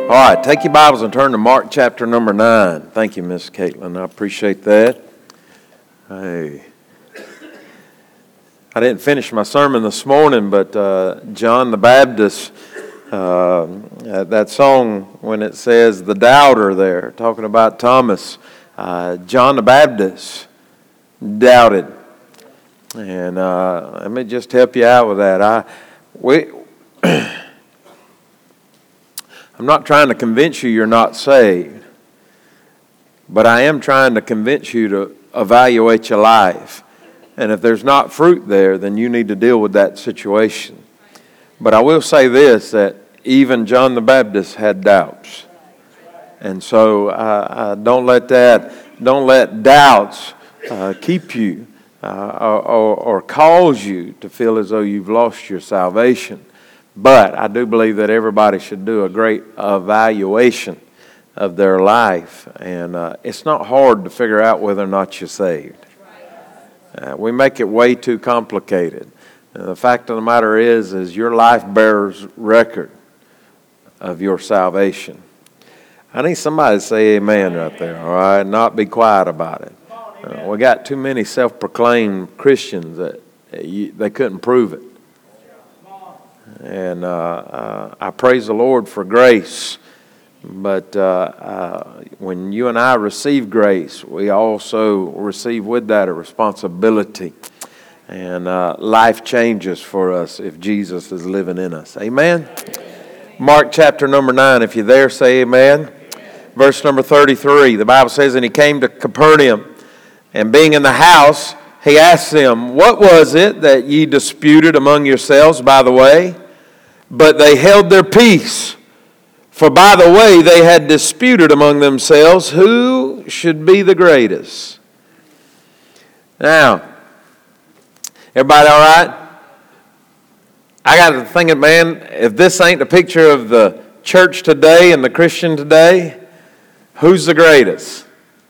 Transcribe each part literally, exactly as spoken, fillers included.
All right, take your Bibles and turn to Mark chapter number nine. Thank you, Miss Caitlin. I appreciate that. Hey. I didn't finish my sermon this morning, but uh, John the Baptist, uh, that song when it says the doubter there, talking about Thomas, uh, John the Baptist doubted. And uh, let me just help you out with that. I we. I'm not trying to convince you you're not saved, but I am trying to convince you to evaluate your life. And if there's not fruit there, then you need to deal with that situation. But I will say this, that even John the Baptist had doubts. And so uh, uh, don't let that, don't let doubts uh, keep you uh, or, or, or cause you to feel as though you've lost your salvation. But I do believe that everybody should do a great evaluation of their life. And uh, it's not hard to figure out whether or not you're saved. Uh, we make it way too complicated. And the fact of the matter is, is your life bears record of your salvation. I need somebody to say amen right there, all right? Not be quiet about it. Uh, we got too many self-proclaimed Christians that uh, you, they couldn't prove it. And uh, uh, I praise the Lord for grace. But uh, uh, when you and I receive grace, we also receive with that a responsibility. And uh, life changes for us if Jesus is living in us. Amen? Amen. Mark chapter number nine. If you're there, say amen. Amen. Verse number thirty-three. The Bible says, and he came to Capernaum, and being in the house, he asked them, what was it that ye disputed among yourselves by the way? But they held their peace. For by the way they had disputed among themselves who should be the greatest. Now, everybody all right? I got to thinking, man, if this ain't a picture of the church today and the Christian today, who's the greatest?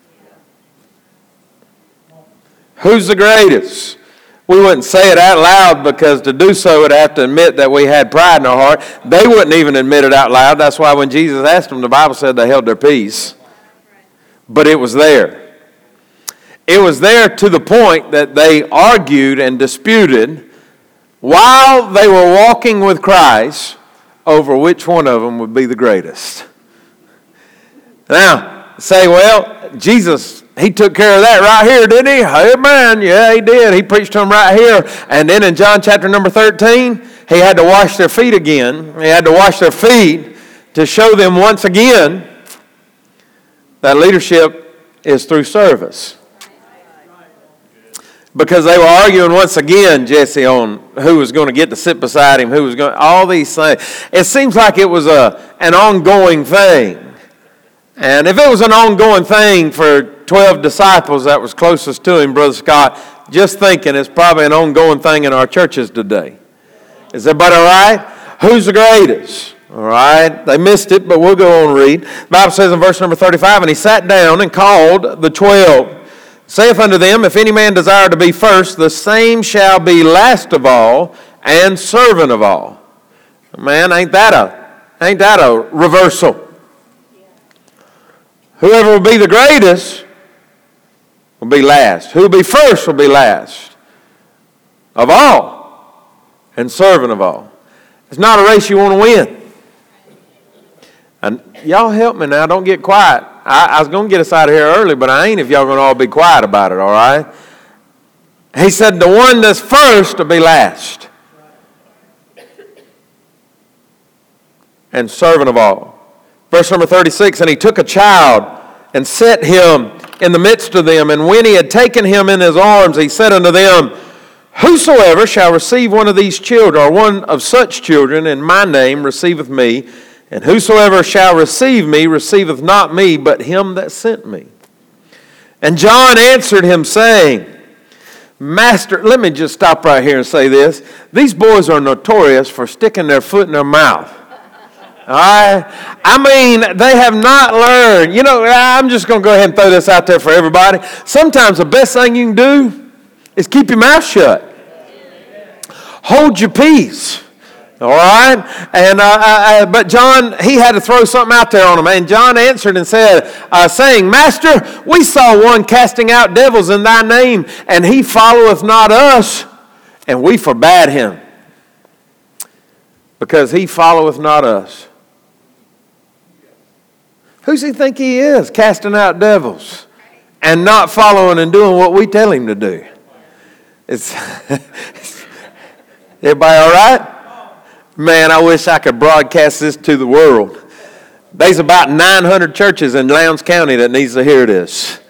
Who's the greatest? We wouldn't say it out loud because to do so would have to admit that we had pride in our heart. They wouldn't even admit it out loud. That's why when Jesus asked them, the Bible said they held their peace. But it was there. It was there to the point that they argued and disputed while they were walking with Christ over which one of them would be the greatest. Now, say, well, Jesus, he took care of that right here, didn't he? Amen. Yeah, he did. He preached to them right here. And then in John chapter number thirteen, he had to wash their feet again. He had to wash their feet to show them once again that leadership is through service. Because they were arguing once again, Jesse, on who was going to get to sit beside him, who was going, all these things. It seems like it was a an ongoing thing. And if it was an ongoing thing for twelve disciples that was closest to him, Brother Scott, just thinking it's probably an ongoing thing in our churches today. Is everybody all right? Who's the greatest? All right. They missed it, but we'll go on and read. The Bible says in verse number thirty-five, and he sat down and called the twelve, saith unto them, if any man desire to be first, the same shall be last of all and servant of all. Man, ain't that a, ain't that a reversal? Whoever will be the greatest will be last. Who will be first will be last of all and servant of all. It's not a race you want to win. And y'all help me now. Don't get quiet. I, I was going to get us out of here early, but I ain't if y'all going to all be quiet about it, all right? He said the one that's first will be last and servant of all. Verse number thirty-six, and he took a child and set him in the midst of them. And when he had taken him in his arms, he said unto them, whosoever shall receive one of these children, or one of such children, in my name receiveth me. And whosoever shall receive me receiveth not me, but him that sent me. And John answered him, saying, Master, let me just stop right here and say this. These boys are notorious for sticking their foot in their mouth. All right? I mean, they have not learned. You know, I'm just going to go ahead and throw this out there for everybody. Sometimes the best thing you can do is keep your mouth shut. Hold your peace. All right? And uh, uh, but John, he had to throw something out there on him. And John answered and said, uh, saying, Master, we saw one casting out devils in thy name, and he followeth not us, and we forbade him, because he followeth not us. Who's he think he is, casting out devils and not following and doing what we tell him to do? It's everybody all right? Man, I wish I could broadcast this to the world. There's about nine hundred churches in Lowndes County that needs to hear this.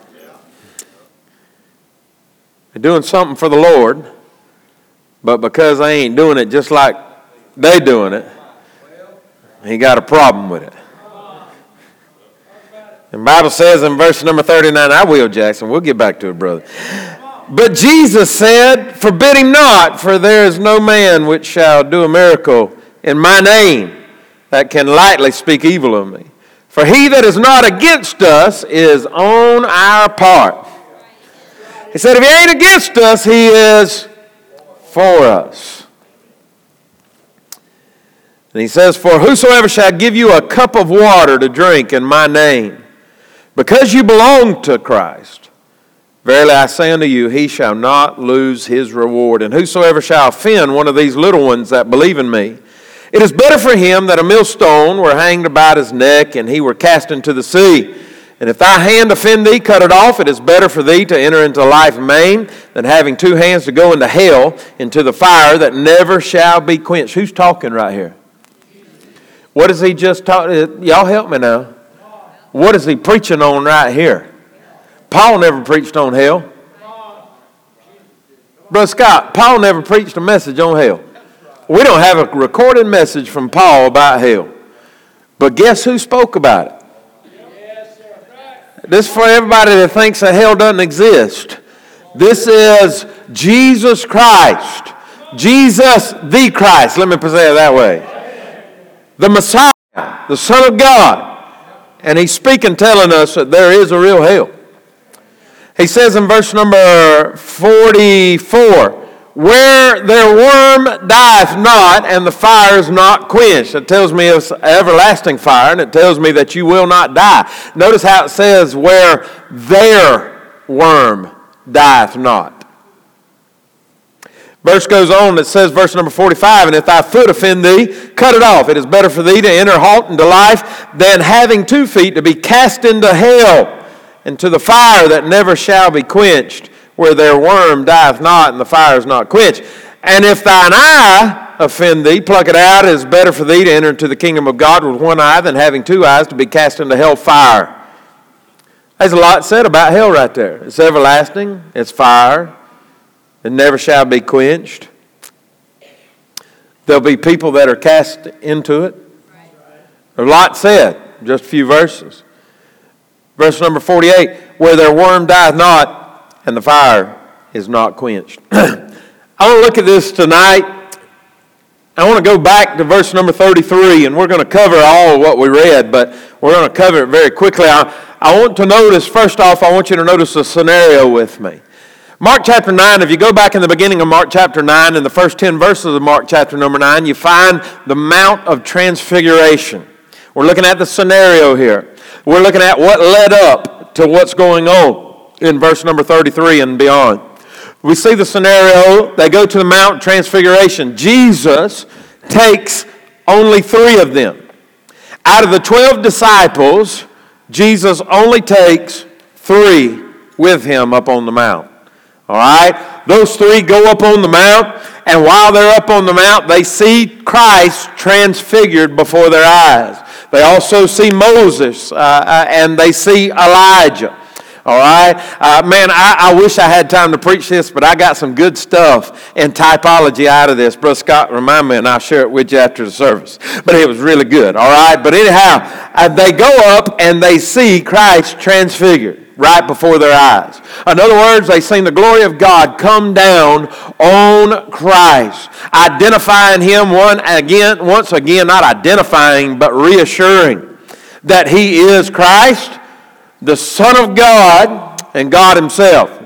They're doing something for the Lord, but because they ain't doing it just like they doing it, he got a problem with it. The Bible says in verse number thirty-nine, I will, Jackson. We'll get back to it, brother. But Jesus said, forbid him not, for there is no man which shall do a miracle in my name that can lightly speak evil of me. For he that is not against us is on our part. He said, if he ain't against us, he is for us. And he says, for whosoever shall give you a cup of water to drink in my name, because you belong to Christ, verily I say unto you, he shall not lose his reward. And whosoever shall offend one of these little ones that believe in me, it is better for him that a millstone were hanged about his neck, and he were cast into the sea. And if thy hand offend thee, cut it off. It is better for thee to enter into life maimed than having two hands to go into hell, into the fire that never shall be quenched. Who's talking right here? What is he just talking? Y'all help me now. What is he preaching on right here? Paul never preached on hell. Brother Scott, Paul never preached a message on hell. We don't have a recorded message from Paul about hell. But guess who spoke about it? This is for everybody that thinks that hell doesn't exist. This is Jesus Christ. Jesus the Christ. Let me say it that way. The Messiah, the Son of God. And he's speaking, telling us that there is a real hell. He says in verse number forty-four, where their worm dieth not, and the fire is not quenched. It tells me it's everlasting fire, and it tells me that you will not die. Notice how it says, where their worm dieth not. Verse goes on, it says, verse number forty-five, and if thy foot offend thee, cut it off. It is better for thee to enter halt into life than having two feet to be cast into hell, into the fire that never shall be quenched, where their worm dieth not, and the fire is not quenched. And if thine eye offend thee, pluck it out. It is better for thee to enter into the kingdom of God with one eye than having two eyes to be cast into hell fire. There's a lot said about hell right there. It's everlasting. It's fire. It never shall be quenched. There'll be people that are cast into it. A lot said, just a few verses. Verse number forty-eight, where their worm dieth not, and the fire is not quenched. I want to look at this tonight. I want to go back to verse number thirty-three, and we're going to cover all of what we read, but we're going to cover it very quickly. I, I want to notice, first off, I want you to notice a scenario with me. Mark chapter nine, if you go back in the beginning of Mark chapter nine, in the first ten verses of Mark chapter number nine, you find the Mount of Transfiguration. We're looking at the scenario here. We're looking at what led up to what's going on in verse number thirty-three and beyond. We see the scenario. They go to the Mount of Transfiguration. Jesus takes only three of them. Out of the twelve disciples, Jesus only takes three with him up on the mount. All right? Those three go up on the mount, and while they're up on the mount, they see Christ transfigured before their eyes. They also see Moses, uh, and they see Elijah. All right? Uh, man, I, I wish I had time to preach this, but I got some good stuff and typology out of this. Brother Scott, remind me, and I'll share it with you after the service. But it was really good, all right? But anyhow, uh, they go up and they see Christ transfigured right before their eyes. In other words, they seen the glory of God come down on Christ, identifying him one again, once again, not identifying, but reassuring that he is Christ, the Son of God, and God himself.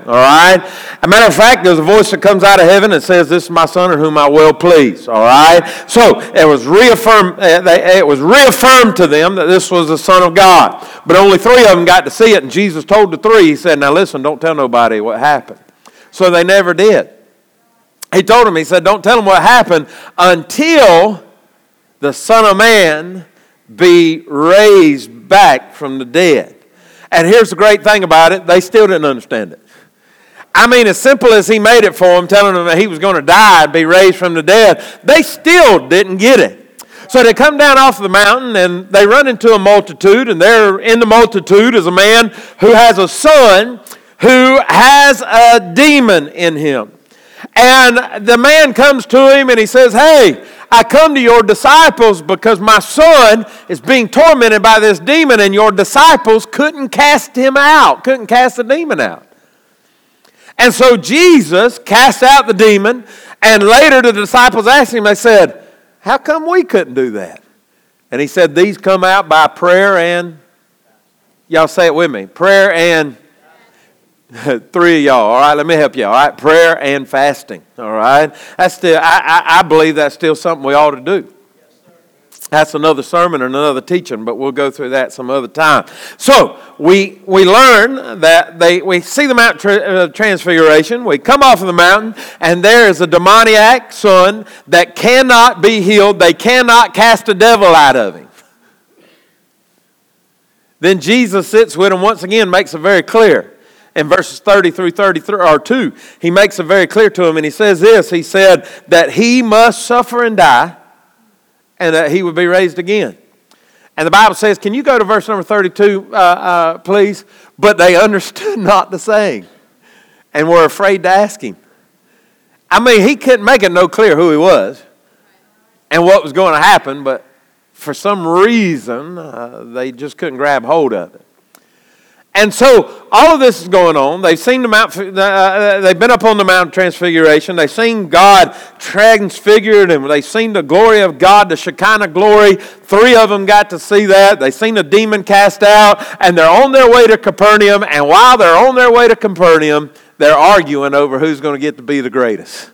All right? As a matter of fact, there's a voice that comes out of heaven that says, "This is my son in whom I will please." All right? So it was reaffirmed, it was reaffirmed to them that this was the Son of God. But only three of them got to see it, and Jesus told the three, he said, "Now listen, don't tell nobody what happened." So they never did. He told them, he said, "Don't tell them what happened until the Son of Man be raised back from the dead." And here's the great thing about it. They still didn't understand it. I mean, as simple as he made it for them, telling them that he was going to die and be raised from the dead, they still didn't get it. So they come down off the mountain and they run into a multitude, and there in the multitude is a man who has a son who has a demon in him. And the man comes to him and he says, "Hey, I come to your disciples because my son is being tormented by this demon, and your disciples couldn't cast him out, couldn't cast the demon out." And so Jesus cast out the demon, and later the disciples asked him, they said, "How come we couldn't do that?" And he said, "These come out by prayer and," y'all say it with me, prayer and, three of y'all, all right, let me help you, all right, prayer and fasting, all right. That's still, I, I, I believe that's still something we ought to do. That's another sermon and another teaching, but we'll go through that some other time. So we we learn that they we see the Mount tra- uh, Transfiguration. We come off of the mountain, and there is a demoniac son that cannot be healed. They cannot cast a devil out of him. Then Jesus sits with him once again, makes it very clear. In verses thirty through thirty-three, or two, he makes it very clear to him, and he says this. He said that he must suffer and die, and that he would be raised again. And the Bible says, can you go to verse number thirty-two, uh, uh, please? But they understood not the saying, and were afraid to ask him. I mean, he couldn't make it no clear who he was and what was going to happen, but for some reason, uh, they just couldn't grab hold of it. And so all of this is going on. They've seen the Mount. Uh, they've been up on the Mount Transfiguration. They've seen God transfigured, and they've seen the glory of God, the Shekinah glory. Three of them got to see that. They've seen the demon cast out, and they're on their way to Capernaum. And while they're on their way to Capernaum, they're arguing over who's going to get to be the greatest.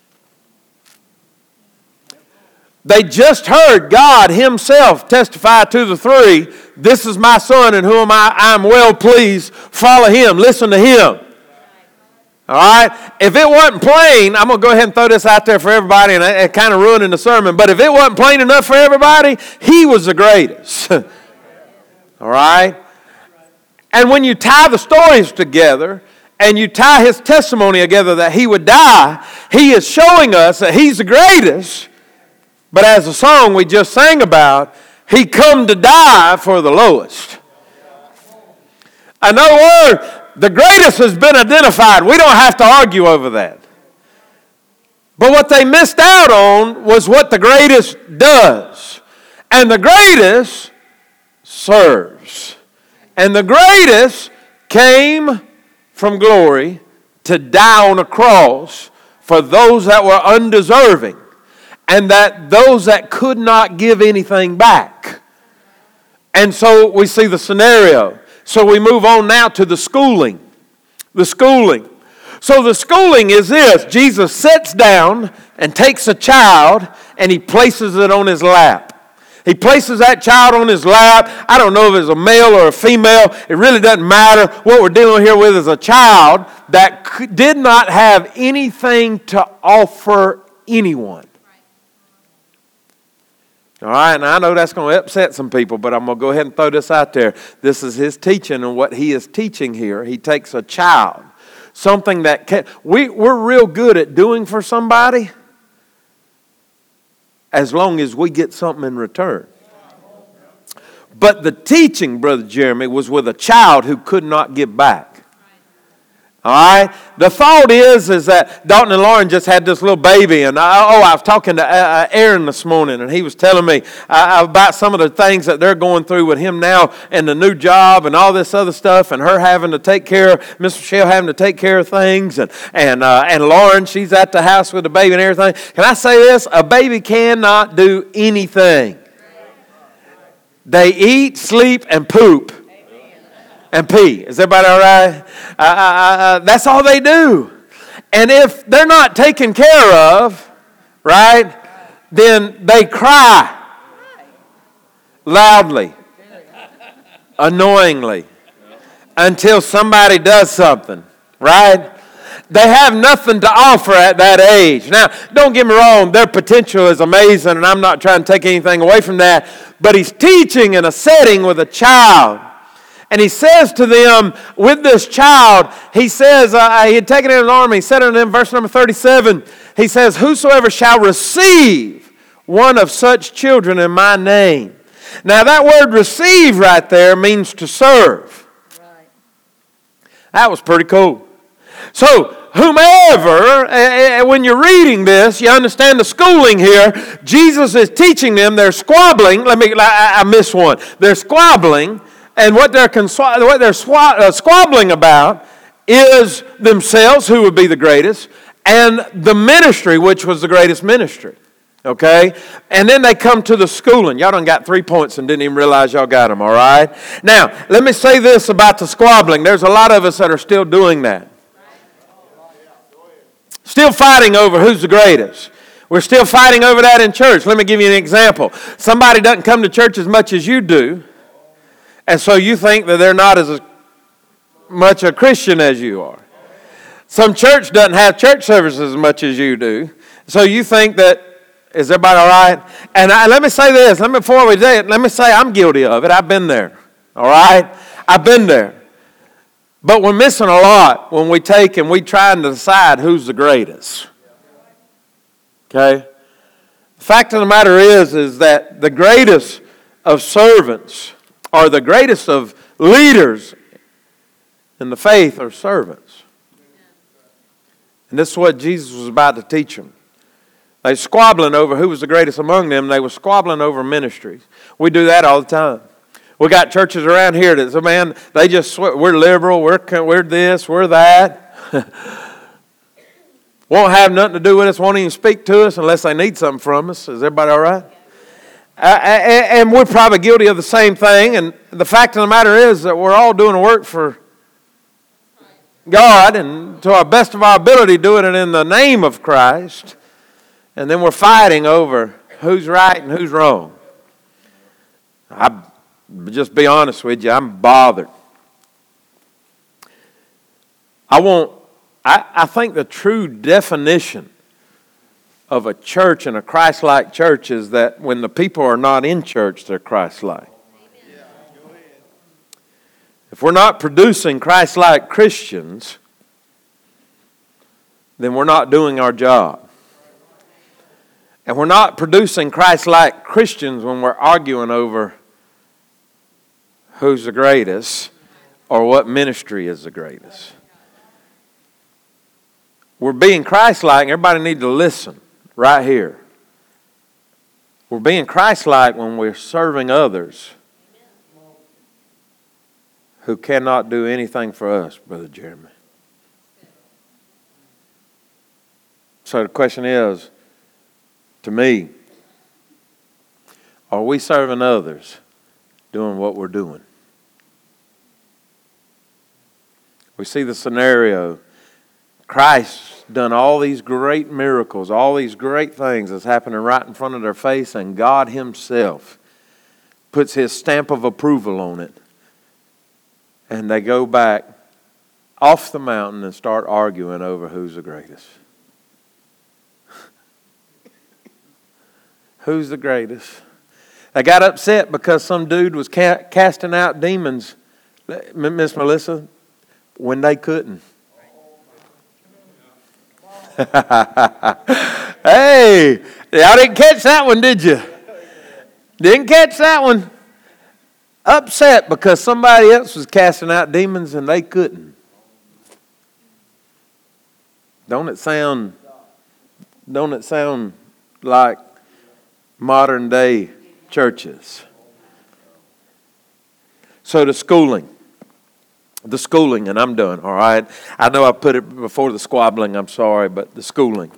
They just heard God himself testify to the three, "This is my son in whom I am well pleased. Follow him. Listen to him." All right? If it wasn't plain, I'm going to go ahead and throw this out there for everybody, and it kind of ruining the sermon, but if it wasn't plain enough for everybody, he was the greatest. All right? And when you tie the stories together, and you tie his testimony together that he would die, he is showing us that he's the greatest. But as the song we just sang about, he come to die for the lowest. In other words, the greatest has been identified. We don't have to argue over that. But what they missed out on was what the greatest does. And the greatest serves. And the greatest came from glory to die on a cross for those that were undeserving. And that those that could not give anything back. And so we see the scenario. So we move on now to the schooling. The schooling. So the schooling is this. Jesus sits down and takes a child and he places it on his lap. He places that child on his lap. I don't know if it's a male or a female. It really doesn't matter. What we're dealing here with is a child that did not have anything to offer anyone. All right, and I know that's going to upset some people, but I'm going to go ahead and throw this out there. This is his teaching, and what he is teaching here, he takes a child, something that can, we, we're real good at doing for somebody as long as we get something in return. But the teaching, Brother Jeremy, was with a child who could not give back. All right. The thought is, is that Dalton and Lauren just had this little baby, and I, oh, I was talking to uh, Aaron this morning, and he was telling me uh, about some of the things that they're going through with him now, and the new job, and all this other stuff, and her having to take care, Miss Michelle having to take care of things, and and uh, and Lauren, she's at the house with the baby and everything. Can I say this? A baby cannot do anything. They eat, sleep, and poop. and pee. Is everybody all right? Uh, uh, uh, that's all they do. And if they're not taken care of, right, then they cry loudly, annoyingly, until somebody does something, right? They have nothing to offer at that age. Now, don't get me wrong, their potential is amazing, and I'm not trying to take anything away from that, but he's teaching in a setting with a child. And he says to them, with this child, he says, uh, he had taken it in his arm, he said it in verse number thirty-seven, he says, whosoever shall receive one of such children in my name. Now, that word receive right there means to serve. Right. That was pretty cool. So, whomever, uh, when you're reading this, you understand the schooling here. Jesus is teaching them. They're squabbling. Let me, I, I missed one. They're squabbling, and what they're, conswa- what they're swa- uh, squabbling about is themselves, who would be the greatest, and the ministry, which was the greatest ministry. Okay? And then they come to the schooling. Y'all done got three points and didn't even realize y'all got them, all right? Now, let me say this about the squabbling. There's a lot of us that are still doing that. Still fighting over who's the greatest. We're still fighting over that in church. Let me give you an example. Somebody doesn't come to church as much as you do, and so you think that they're not as much a Christian as you are. Some church doesn't have church services as much as you do, so you think that, is everybody all right? And I, let me say this, let me, before we do it, let me say I'm guilty of it. I've been there, all right? I've been there. But we're missing a lot when we take and we try to decide who's the greatest. Okay? The fact of the matter is, is that the greatest of servants or the greatest of leaders in the faith are servants. And this is what Jesus was about to teach them. They were squabbling over who was the greatest among them. They were squabbling over ministries. We do that all the time. We got churches around here that, so man, they just, we're liberal, we're, we're this, we're that. Won't have nothing to do with us, won't even speak to us unless they need something from us. Is everybody all right? Uh, and we're probably guilty of the same thing. And the fact of the matter is that we're all doing work for God and to our best of our ability doing it in the name of Christ. And then we're fighting over who's right and who's wrong. I Just be honest with you, I'm bothered. I want, I, I think the true definition of a church and a Christ-like church is that when the people are not in church, they're Christ-like. If we're not producing Christ-like Christians, then we're not doing our job. And we're not producing Christ-like Christians when we're arguing over who's the greatest or what ministry is the greatest. We're being Christ-like. Everybody need to listen right here. We're being Christ-like when we're serving others who cannot do anything for us, Brother Jeremy. So the question is, to me, are we serving others doing what we're doing? We see the scenario. Christ's done all these great miracles, all these great things that's happening right in front of their face, and God Himself puts His stamp of approval on it. And they go back off the mountain and start arguing over who's the greatest. Who's the greatest? They got upset because some dude was ca- casting out demons, Miss Melissa, when they couldn't. Hey, y'all didn't catch that one, did you? Didn't catch that one. Upset because somebody else was casting out demons and they couldn't. Don't it sound, don't it sound like modern day churches? So the schooling. The schooling, and I'm done, all right? I know I put it before the squabbling, I'm sorry, but the schooling.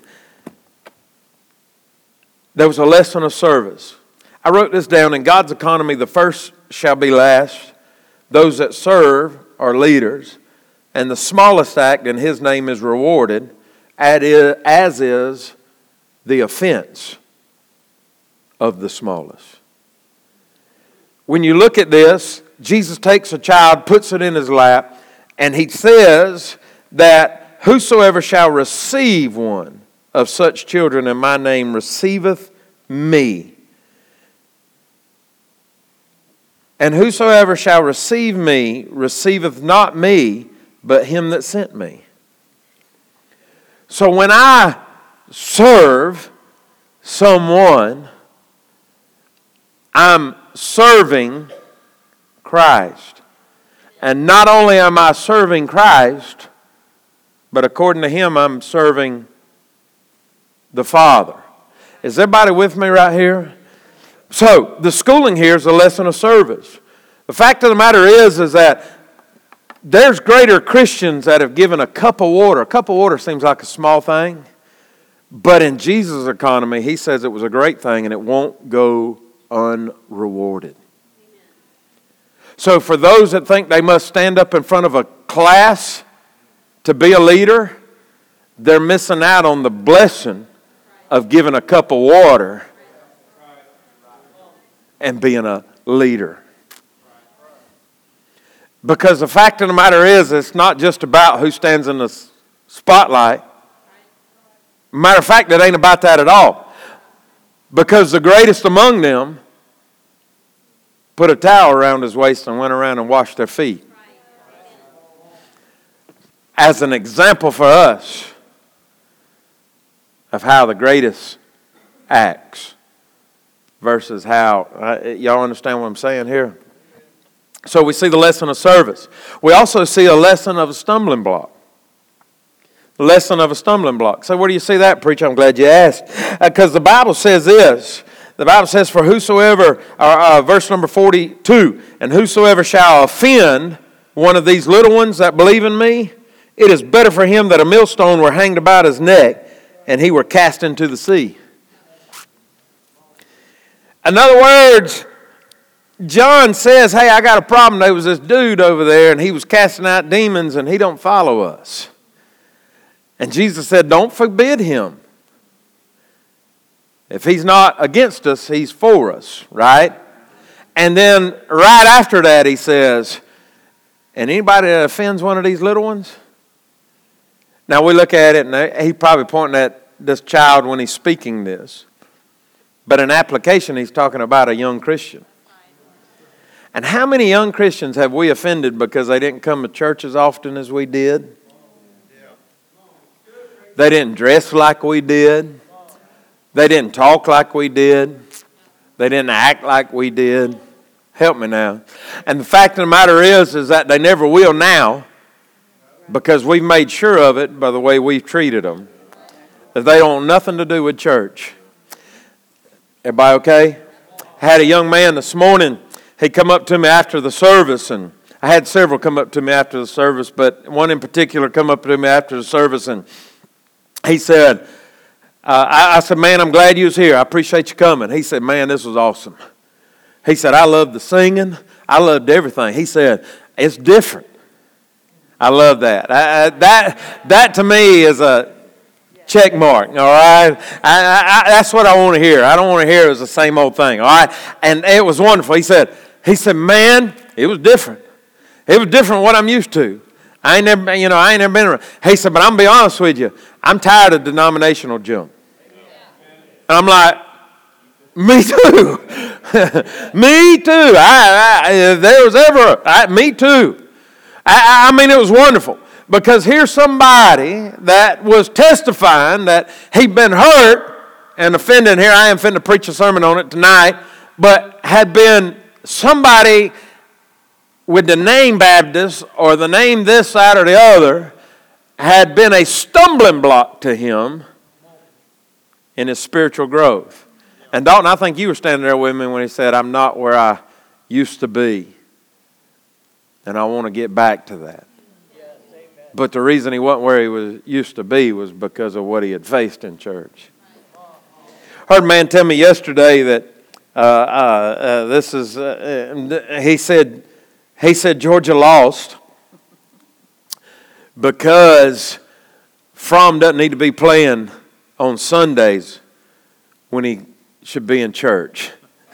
There was a lesson of service. I wrote this down. In God's economy, the first shall be last. Those that serve are leaders, and the smallest act in His name is rewarded, as is the offense of the smallest. When you look at this, Jesus takes a child, puts it in His lap, and He says that whosoever shall receive one of such children in my name receiveth me. And whosoever shall receive me receiveth not me, but him that sent me. So when I serve someone, I'm serving Christ. And not only am I serving Christ, but according to Him, I'm serving the Father. Is everybody with me right here? So, the schooling here is a lesson of service. The fact of the matter is, is that there's greater Christians that have given a cup of water. A cup of water seems like a small thing, but in Jesus' economy, He says it was a great thing and it won't go unrewarded. So for those that think they must stand up in front of a class to be a leader, they're missing out on the blessing of giving a cup of water and being a leader. Because the fact of the matter is, it's not just about who stands in the spotlight. Matter of fact, it ain't about that at all. Because the greatest among them put a towel around his waist and went around and washed their feet. As an example for us of how the greatest acts versus how, uh, y'all understand what I'm saying here? So we see the lesson of service. We also see a lesson of a stumbling block. The lesson of a stumbling block. So where do you see that, preacher? I'm glad you asked. Because uh, the Bible says this. The Bible says, for whosoever, uh, uh, verse number forty-two, and whosoever shall offend one of these little ones that believe in me, it is better for him that a millstone were hanged about his neck and he were cast into the sea. In other words, John says, hey, I got a problem. There was this dude over there and he was casting out demons and he don't follow us. And Jesus said, don't forbid him. If he's not against us, he's for us, right? And then right after that he says, and anybody that offends one of these little ones? Now we look at it and he's probably pointing at this child when he's speaking this. But in application, he's talking about a young Christian. And how many young Christians have we offended because they didn't come to church as often as we did? They didn't dress like we did. They didn't talk like we did. They didn't act like we did. Help me now. And the fact of the matter is, is that they never will now because we've made sure of it by the way we've treated them. That they don't have nothing to do with church. Everybody okay? I had a young man this morning. He come up to me after the service, and I had several come up to me after the service, but one in particular come up to me after the service, and he said, uh, I, I said, man, I'm glad you was here. I appreciate you coming. He said, man, this was awesome. He said, I loved the singing. I loved everything. He said, it's different. I love that. I, I, that, that to me is a check mark, all right? I, I, that's what I want to hear. I don't want to hear it was the same old thing, all right? And it was wonderful. He said, he said, man, it was different. It was different what I'm used to. I ain't never, you know, I ain't never been around. He said, but I'm going to be honest with you. I'm tired of denominational junk. And I'm like, me too. me too. I, I, if there was ever, I, me too. I, I mean, it was wonderful. Because here's somebody that was testifying that he'd been hurt and offended. Here I am finna preach a sermon on it tonight. But had been somebody with the name Baptist or the name this side or the other had been a stumbling block to him in his spiritual growth. And Dalton, I think you were standing there with me when he said, I'm not where I used to be. And I want to get back to that. But the reason he wasn't where he was used to be was because of what he had faced in church. Heard a man tell me yesterday that uh, uh, uh, this is, uh, he said, he said Georgia lost because Fromm doesn't need to be playing on Sundays when he should be in church.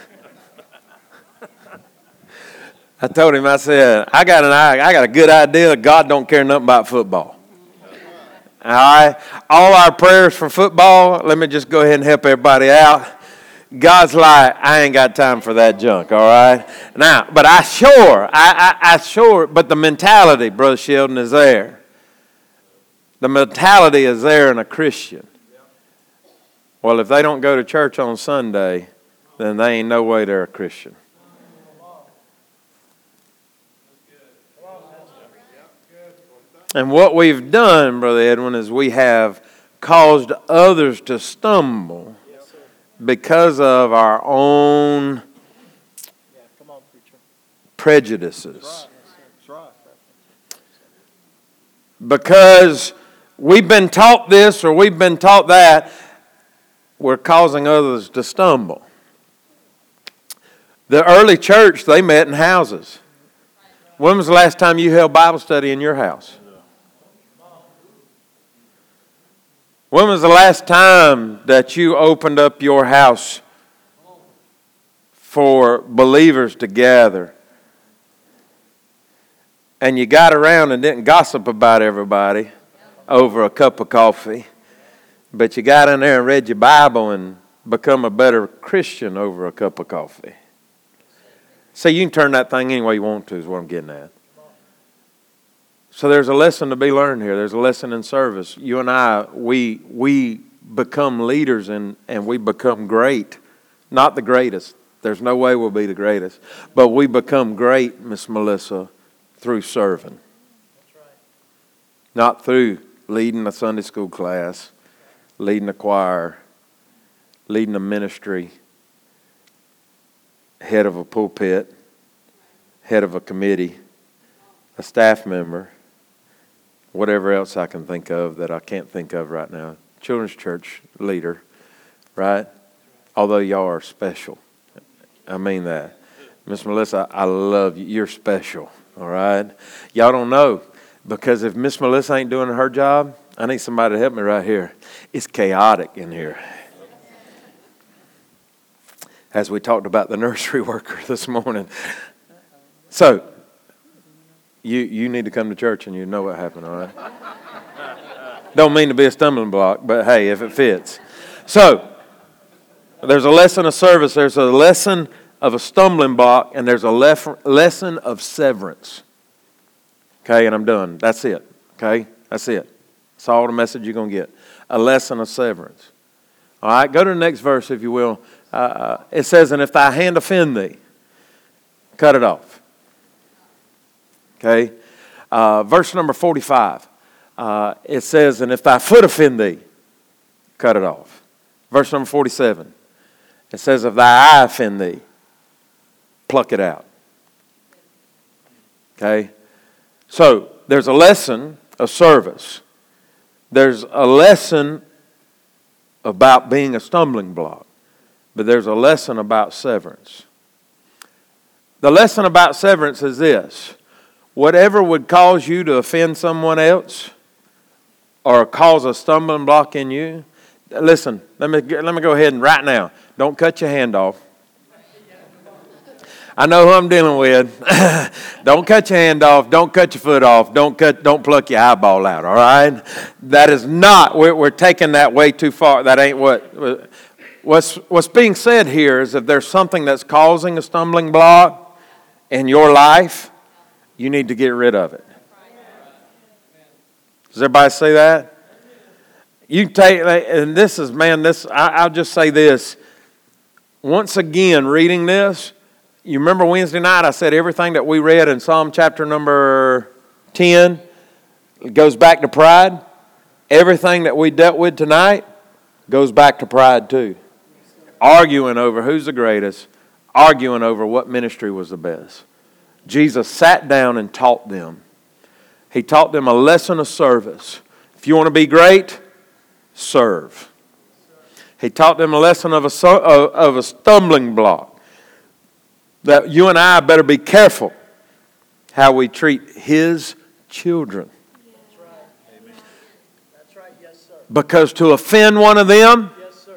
I told him, I said, I got an I got a good idea. God don't care nothing about football. All right? All our prayers for football, let me just go ahead and help everybody out. God's like, I ain't got time for that junk, all right? Now, but I sure, I, I, I sure, but the mentality, Brother Sheldon, is there. The mentality is there in a Christian. Well, if they don't go to church on Sunday, then they ain't no way they're a Christian. And what we've done, Brother Edwin, is we have caused others to stumble because of our own prejudices. Because we've been taught this or we've been taught that, we're causing others to stumble. The early church, they met in houses. When was the last time you held Bible study in your house? When was the last time that you opened up your house for believers to gather? And you got around and didn't gossip about everybody over a cup of coffee, but you got in there and read your Bible and become a better Christian over a cup of coffee. So you can turn that thing any way you want to is what I'm getting at. So there's a lesson to be learned here. There's a lesson in service. You and I, we we become leaders and, and we become great. Not the greatest. There's no way we'll be the greatest. But we become great, Miss Melissa, through serving. That's right. Not through leading a Sunday school class, leading a choir, leading a ministry, head of a pulpit, head of a committee, a staff member, whatever else I can think of that I can't think of right now. Children's church leader, right? Although y'all are special. I mean that. Miss Melissa, I love you. You're special, all right? Y'all don't know, because if Miss Melissa ain't doing her job, I need somebody to help me right here. It's chaotic in here. As we talked about the nursery worker this morning. So, You you need to come to church and you know what happened, all right? Don't mean to be a stumbling block, but hey, if it fits. So, there's a lesson of service, there's a lesson of a stumbling block, and there's a lef- lesson of severance. Okay, and I'm done. That's it. Okay, that's it. That's all the message you're going to get. A lesson of severance. All right, go to the next verse, if you will. Uh, it says, and if thy hand offend thee, cut it off. Okay, uh, verse number forty-five, uh, it says, and if thy foot offend thee, cut it off. Verse number forty-seven, it says, if thy eye offend thee, pluck it out. Okay, so there's a lesson of service. There's a lesson about being a stumbling block, but there's a lesson about severance. The lesson about severance is this. Whatever would cause you to offend someone else or cause a stumbling block in you, listen, let me let me go ahead and right now, don't cut your hand off. I know who I'm dealing with. Don't cut your hand off. Don't cut your foot off. Don't cut. Don't pluck your eyeball out, all right? That is not, we're, we're taking that way too far. That ain't what, what's, what's being said here is if there's something that's causing a stumbling block in your life, you need to get rid of it. Does everybody say that? You take, and this is, man, this, I, I'll just say this. Once again, reading this, you remember Wednesday night I said everything that we read in Psalm chapter number ten goes back to pride. Everything that we dealt with tonight goes back to pride too. Arguing over who's the greatest, arguing over what ministry was the best. Jesus sat down and taught them. He taught them a lesson of service. If you want to be great, serve. He taught them a lesson of a, of a stumbling block. That you and I better be careful how we treat His children. Because to offend one of them,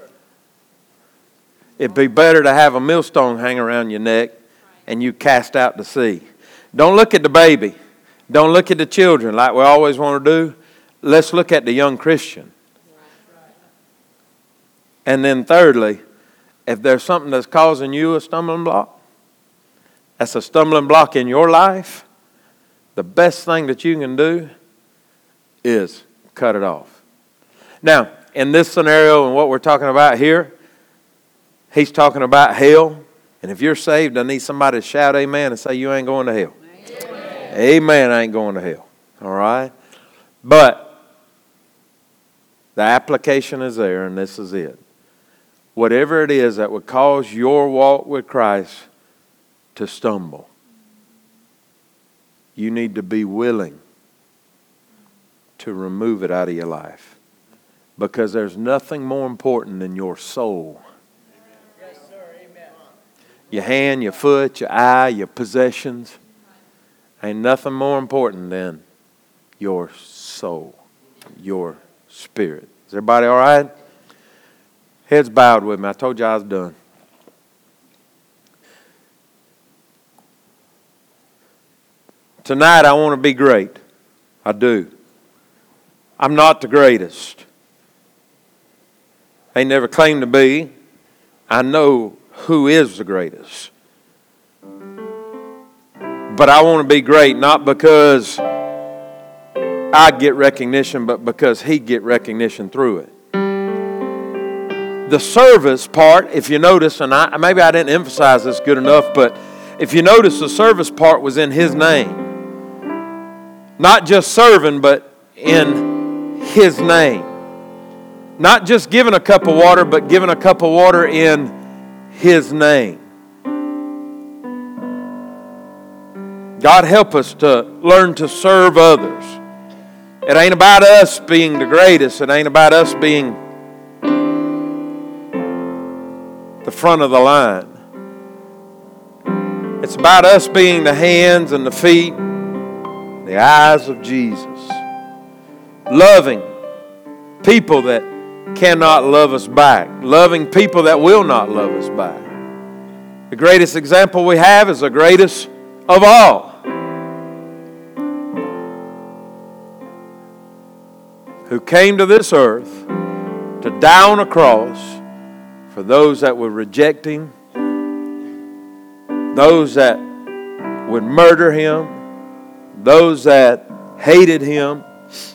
it'd be better to have a millstone hang around your neck and you cast out to sea. Don't look at the baby. Don't look at the children like we always want to do. Let's look at the young Christian. And then thirdly, if there's something that's causing you a stumbling block, that's a stumbling block in your life, the best thing that you can do is cut it off. Now, in this scenario and what we're talking about here, he's talking about hell. And if you're saved, I need somebody to shout amen and say you ain't going to hell. Amen. Amen, I ain't going to hell. All right? But the application is there, and this is it. Whatever it is that would cause your walk with Christ to stumble, you need to be willing to remove it out of your life. Because there's nothing more important than your soul. Yes, sir. Amen. Your hand, your foot, your eye, your possessions. Ain't nothing more important than your soul, your spirit. Is everybody all right? Heads bowed with me. I told you I was done. Tonight I want to be great. I do. I'm not the greatest. I never claimed to be. I know who is the greatest. But I want to be great, not because I get recognition, but because He get recognition through it. The service part, if you notice, and I, maybe I didn't emphasize this good enough, but if you notice, the service part was in His name. Not just serving, but in His name. Not just giving a cup of water, but giving a cup of water in His name. God help us to learn to serve others. It ain't about us being the greatest. It ain't about us being the front of the line. It's about us being the hands and the feet, the eyes of Jesus. Loving people that cannot love us back. Loving people that will not love us back. The greatest example we have is the greatest of all. Who came to this earth to die on a cross for those that would reject Him, those that would murder Him, those that hated Him.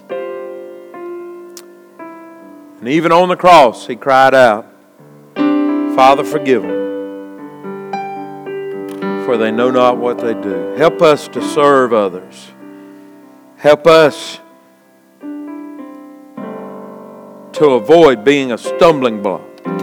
And even on the cross, He cried out, Father, forgive them, for they know not what they do. Help us to serve others. Help us to avoid being a stumbling block.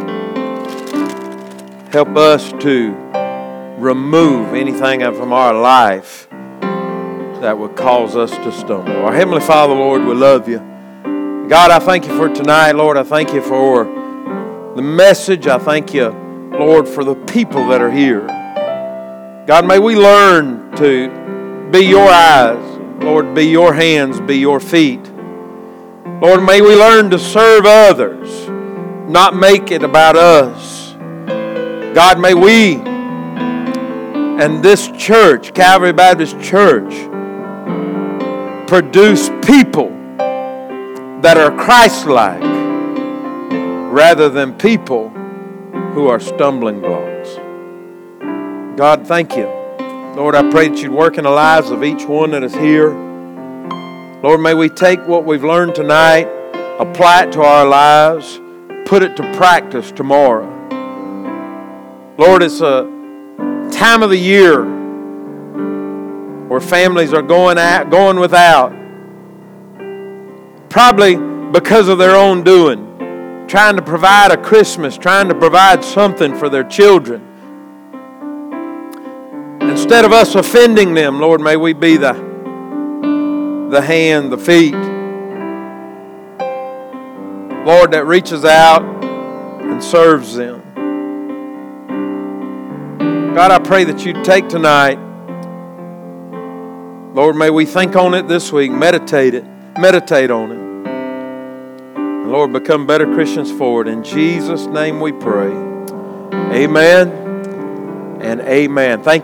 Help us to remove anything from our life that would cause us to stumble. Our Heavenly Father, Lord, we love You. God, I thank You for tonight, Lord. I thank You for the message. I thank You, Lord, for the people that are here. God, may we learn to be Your eyes, Lord, be Your hands, be Your feet. Lord, may we learn to serve others, not make it about us. God, may we and this church, Calvary Baptist Church, produce people that are Christ-like rather than people who are stumbling blocks. God, thank You. Lord, I pray that You'd work in the lives of each one that is here. Lord, may we take what we've learned tonight, apply it to our lives, put it to practice tomorrow. Lord, it's a time of the year where families are going out, going without, probably because of their own doing, trying to provide a Christmas, trying to provide something for their children. Instead of us offending them, Lord, may we be the, the hand, the feet, Lord, that reaches out and serves them. God, I pray that You'd take tonight. Lord, may we think on it this week, meditate it, meditate on it. And Lord, become better Christians for it. In Jesus' name we pray. Amen and amen. Thank